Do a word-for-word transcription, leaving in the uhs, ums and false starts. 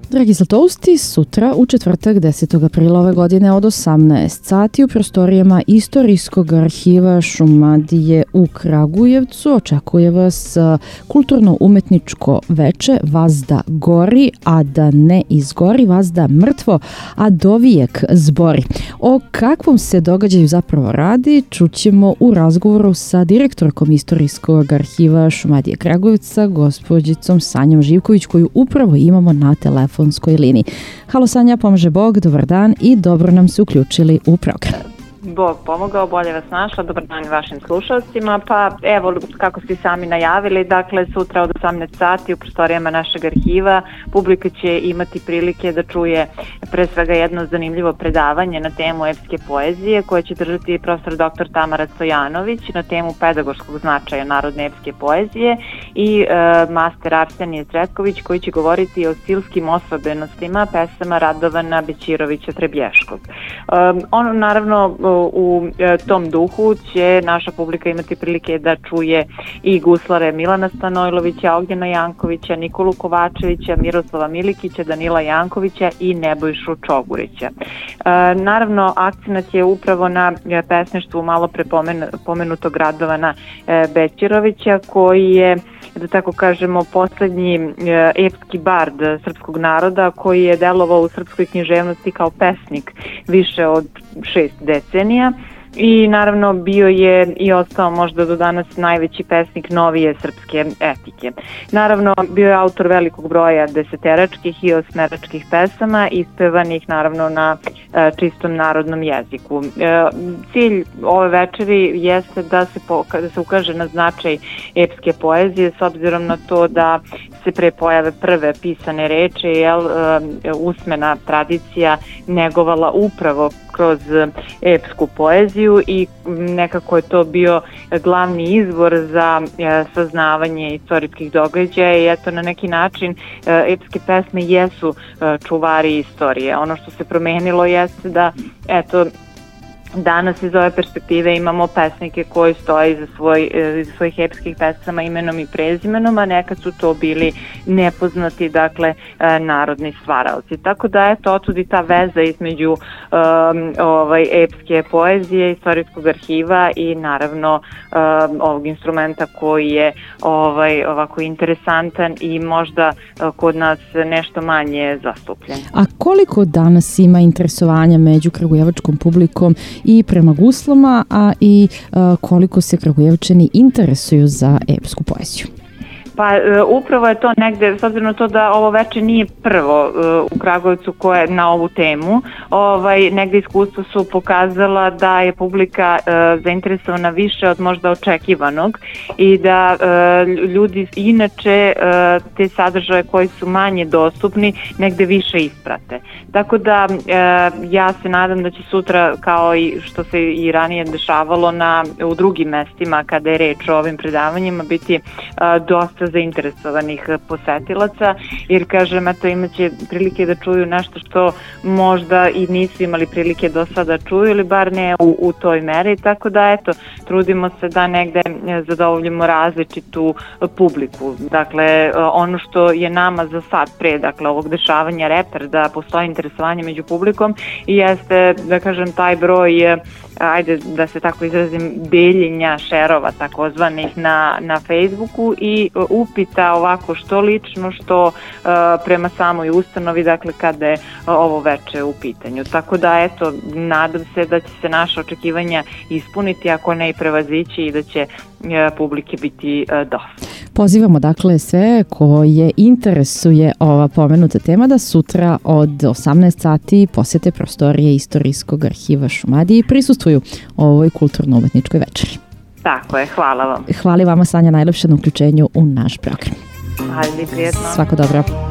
Dragi Zlatousti, sutra u četvrtak desetog aprila ove godine od osamnaest sati u prostorijama Istorijskog arhiva Šumadije u Kragujevcu očekuje vas kulturno-umetničko veče Vazda gori, a da ne izgori, Vazda mrtvo, a dovijek zbori. O kakvom se događaju zapravo radi čućemo u razgovoru sa direktorkom Istorijskog arhiva Šumadije Kragujevca, gospođicom Sanjom Živković, koju upravo imamo na telefonu liniji. Halo Sanja, pomaže Bog, dobar dan i dobro nam se uključili u program. Bog pomogao, bolje vas našla, dobar dan i vašim slušalcima. Pa evo, kako ste sami najavili, dakle sutra od osamnaest sati u prostorijama našeg arhiva publika će imati prilike da čuje pre svega jedno zanimljivo predavanje na temu epske poezije koje će držati profesor doktor Tamara Stojanović na temu pedagoškog značaja narodne epske poezije i e, master Arsenije Sretković koji će govoriti o stilskim osobenostima pesama Radovana Bećirovića Treblješkog. E, ono naravno u tom duhu će naša publika imati prilike da čuje i guslare Milana Stanojlovića, Ognjena Jankovića, Nikolu Kovačevića, Miroslava Milikića, Danila Jankovića i Nebojšu Čogurića. Naravno, akcenat je upravo na pesništvu malo pre pomenutog Radovana Bećirovića, koji je, da tako kažemo, poslednji epski bard srpskog naroda koji je delovao u srpskoj književnosti kao pesnik više od šest decenija i naravno bio je i ostao možda do danas najveći pesnik novije srpske etike. Naravno bio je autor velikog broja deseteračkih i osmeračkih pesama ispevanih naravno na e, čistom narodnom jeziku. E, cilj ove večeri jeste da se, po, da se ukaže na značaj epske poezije s obzirom na to da se pre pojave prve pisane reči, jel, e, usmena tradicija negovala upravo kroz epsku poeziju i nekako je to bio glavni izvor za saznavanje istorijskih događaja i eto na neki način epske pesme jesu čuvari istorije. Ono što se promenilo jeste da eto danas iz ove perspektive imamo pesnike koji stoje iza, svoj, iza svojih epskih pesama imenom i prezimenom, a nekad su to bili nepoznati, dakle, narodni stvaraoci. Tako da, eto, otud i ta veza između um, ovaj, epske poezije, istorijskog arhiva i naravno um, ovog instrumenta koji je ovaj, ovako interesantan i možda uh, kod nas nešto manje zastupljen. A koliko danas ima interesovanja među kragujevačkom publikom i prema guslama, a i uh, koliko se Kragujevčani interesuju za epsku poeziju? Pa upravo je to negde, s obzirom na to da ovo veče nije prvo u Kragujevcu koje je na ovu temu, ovaj, negde iskustva su pokazala da je publika uh, zainteresovana više od možda očekivanog i da uh, ljudi inače uh, te sadržaje koji su manje dostupni negde više isprate. Tako da uh, ja se nadam da će sutra, kao i što se i ranije dešavalo na, u drugim mestima kada je reč o ovim predavanjima, biti uh, dosta zainteresovanih posetilaca, jer kažem, eto, imaće prilike da čuju nešto što možda i nisu imali prilike do sada čuju ili bar ne u, u toj meri, tako da eto, trudimo se da negde zadovoljimo različitu publiku. Dakle, ono što je nama za sad pre, dakle, ovog dešavanja reper, da postoji interesovanje među publikom i jeste, da kažem, taj broj, ajde da se tako izrazim, deljenja šerova takozvanih na, na Facebooku i upita ovako što lično, što uh, prema samoj ustanovi, dakle kada je uh, ovo veče u pitanju. Tako da eto, nadam se da će se naša očekivanja ispuniti, ako ne i prevazići i da će uh, publike biti uh, dosta. Pozivamo dakle sve koje interesuje ova pomenuta tema da sutra od osamnaest sati posete prostorije Istorijskog arhiva Šumadije i prisustvuju ovoj kulturno-umetničkoj večeri. Tako je, hvala vam. Hvala vama, Sanja, najlepše na uključenju u naš program. Hvala, prijetno. Svako dobro.